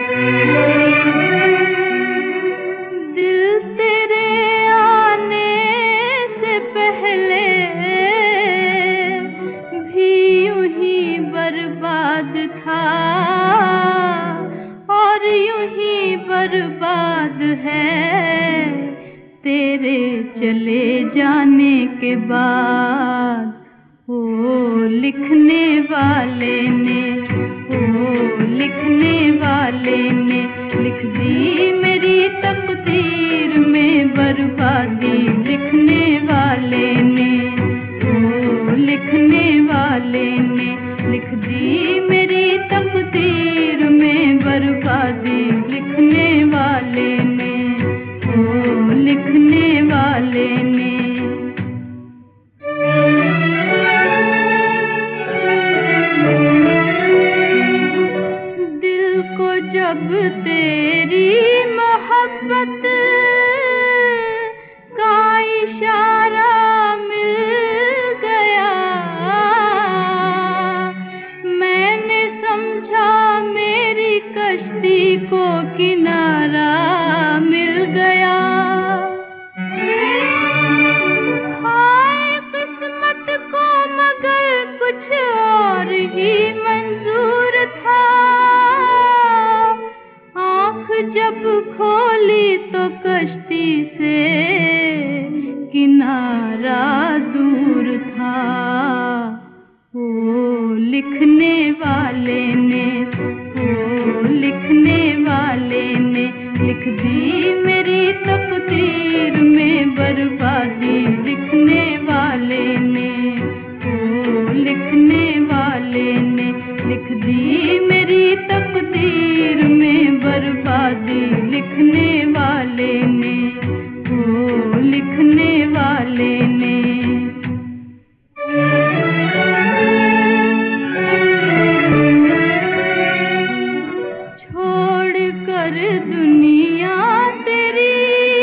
दिल तेरे आने से पहले भी यूं ही बर्बाद था और यूं ही बर्बाद है तेरे चले जाने के बाद। ओ लिखने वाले ने, ओ लिखने वाले ने लिख दी मेरी तकदीर में बर्बादी। लिखने वाले ने, ओ लिखने वाले ने लिख दी मेरी तकदीर में बर्बादी। लिखने वाले ने, ओ लिखने वाले ने। दिल को जब तेरी मोहब्बत का इशारा मिल गया, मैंने समझा मेरी कश्ती को किनारा मिल गया। हाय किस्मत को मगर कुछ और ही मंजूर था। आँख जब खोली तो कश्ती से किनारा दूर था। ओ लिखने वाले ने, ओ लिखने वाले ने लिख दी मेरी तकदीर में बर्बादी। लिखने वाले ने, ओ लिखने वाले ने लिख दी मेरी तकदीर में बर्बादी। लिखने वाले ने, ओ लिखने वाले ने। छोड़ कर दुनिया तेरी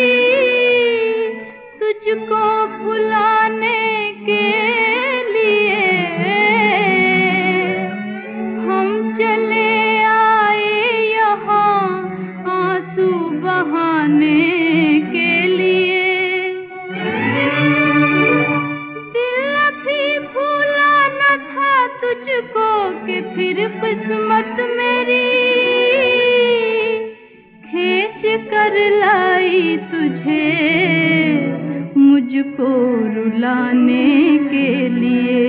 तुझको भुलाने के लिए हम चले आए यहाँ आंसू बहाने के लिए। दिल अभी भूला न था तुझको कि फिर किस्मत मेरी खींच कर लाई तुझे मुझको रुलाने के लिए।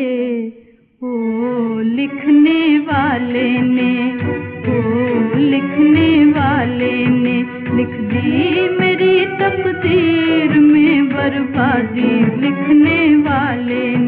ओ लिखने वाले ने, ओ लिखने वाले ने लिख दी मेरी तकदीर में बर्बादी। लिखने वाले ने।